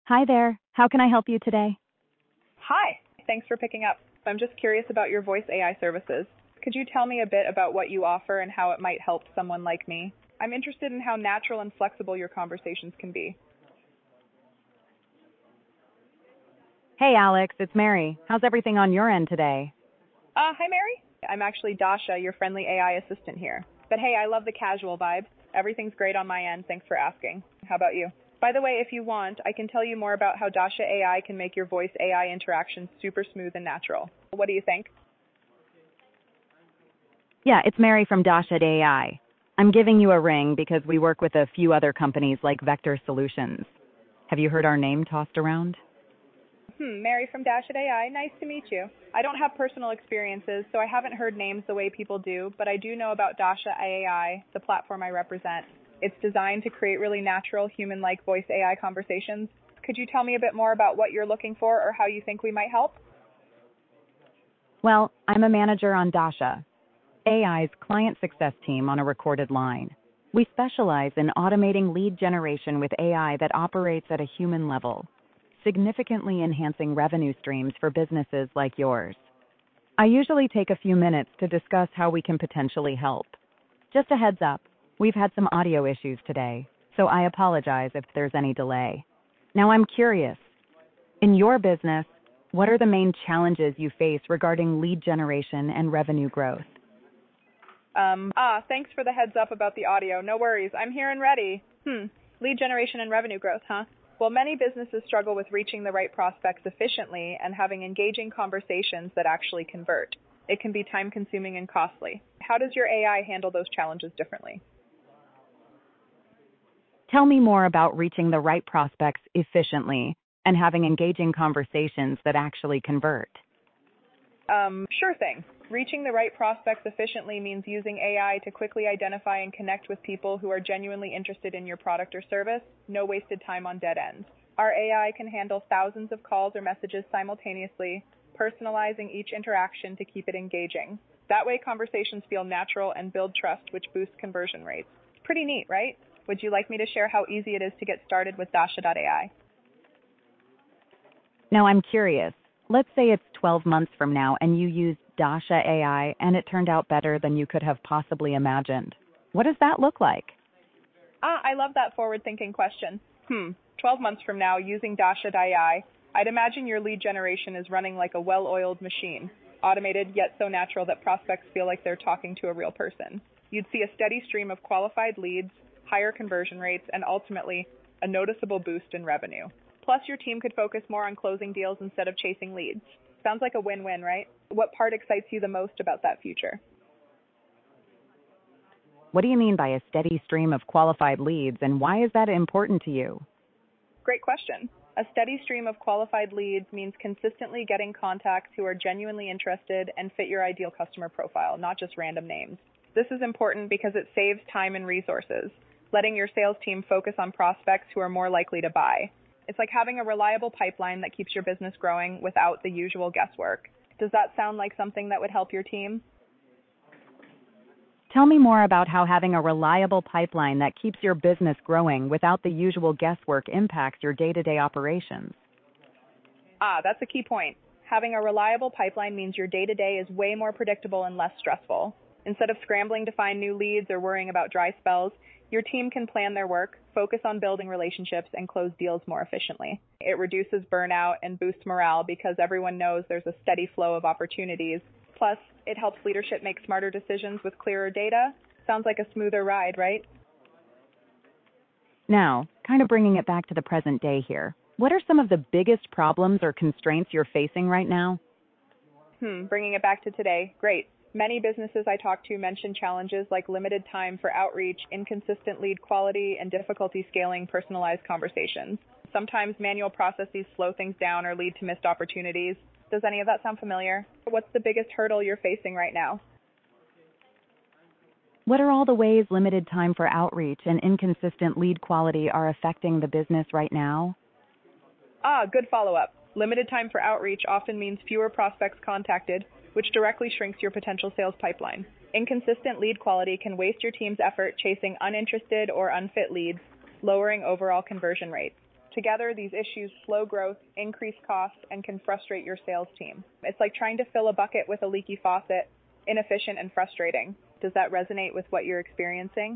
Hi there. How can I help you today? Hi. Thanks for picking up. I'm just curious about your voice AI services. Could you tell me a bit about what you offer and how it might help someone like me? I'm interested in how natural and flexible your conversations can be. Hey, Alex, it's Mary. How's everything on your end today? Hi, Mary. I'm actually Dasha, your friendly AI assistant here. But hey, I love the casual vibe. Everything's great on my end. Thanks for asking. How about you? By the way, if you want, I can tell you more about how Dasha AI can make your voice AI interactions super smooth and natural. What do you think? Yeah, it's Mary from Dasha AI. I'm giving you a ring because we work with a few other companies like Vector Solutions. Have you heard our name tossed around? Mary from Dashed AI. Nice to meet you. I don't have personal experiences, so I haven't heard names the way people do, but I do know about Dasha AI, the platform I represent. It's designed to create really natural, human-like voice AI conversations. Could you tell me a bit more about what you're looking for or how you think we might help? Well, I'm a manager on Dasha, AI's client success team on a recorded line. We specialize in automating lead generation with AI that operates at a human level, significantly enhancing revenue streams for businesses like yours. I usually take a few minutes to discuss how we can potentially help. Just a heads up, we've had some audio issues today, so I apologize if there's any delay. Now I'm curious, in your business, what are the main challenges you face regarding lead generation and revenue growth? Thanks for the heads up about the audio. No worries. I'm here and ready. Lead generation and revenue growth, huh? Well, many businesses struggle with reaching the right prospects efficiently and having engaging conversations that actually convert. It can be time-consuming and costly. How does your AI handle those challenges differently? Tell me more about reaching the right prospects efficiently and having engaging conversations that actually convert. Sure thing. Reaching the right prospects efficiently means using AI to quickly identify and connect with people who are genuinely interested in your product or service. No wasted time on dead ends. Our AI can handle thousands of calls or messages simultaneously, personalizing each interaction to keep it engaging. That way, conversations feel natural and build trust, which boosts conversion rates. Pretty neat, right? Would you like me to share how easy it is to get started with Dasha.ai? Now I'm curious. Let's say it's 12 months from now and you used Dasha AI and it turned out better than you could have possibly imagined. What does that look like? I love that forward-thinking question. 12 months from now, using Dasha.ai, I'd imagine your lead generation is running like a well-oiled machine, automated yet so natural that prospects feel like they're talking to a real person. You'd see a steady stream of qualified leads, higher conversion rates, and ultimately, a noticeable boost in revenue. Plus, your team could focus more on closing deals instead of chasing leads. Sounds like a win-win, right? What part excites you the most about that future? What do you mean by a steady stream of qualified leads, and why is that important to you? Great question. A steady stream of qualified leads means consistently getting contacts who are genuinely interested and fit your ideal customer profile, not just random names. This is important because it saves time and resources, letting your sales team focus on prospects who are more likely to buy. It's like having a reliable pipeline that keeps your business growing without the usual guesswork. Does that sound like something that would help your team? Tell me more about how having a reliable pipeline that keeps your business growing without the usual guesswork impacts your day-to-day operations. That's a key point. Having a reliable pipeline means your day-to-day is way more predictable and less stressful. Instead of scrambling to find new leads or worrying about dry spells, your team can plan their work, focus on building relationships, and close deals more efficiently. It reduces burnout and boosts morale because everyone knows there's a steady flow of opportunities. Plus, it helps leadership make smarter decisions with clearer data. Sounds like a smoother ride, right? Now, kind of bringing it back to the present day here, what are some of the biggest problems or constraints you're facing right now? Bringing it back to today. Great. Many businesses I talk to mention challenges like limited time for outreach, inconsistent lead quality, and difficulty scaling personalized conversations. Sometimes manual processes slow things down or lead to missed opportunities. Does any of that sound familiar? What's the biggest hurdle you're facing right now? What are all the ways limited time for outreach and inconsistent lead quality are affecting the business right now? Good follow-up. Limited time for outreach often means fewer prospects contacted, which directly shrinks your potential sales pipeline. Inconsistent lead quality can waste your team's effort chasing uninterested or unfit leads, lowering overall conversion rates. Together, these issues slow growth, increase costs, and can frustrate your sales team. It's like trying to fill a bucket with a leaky faucet, inefficient and frustrating. Does that resonate with what you're experiencing?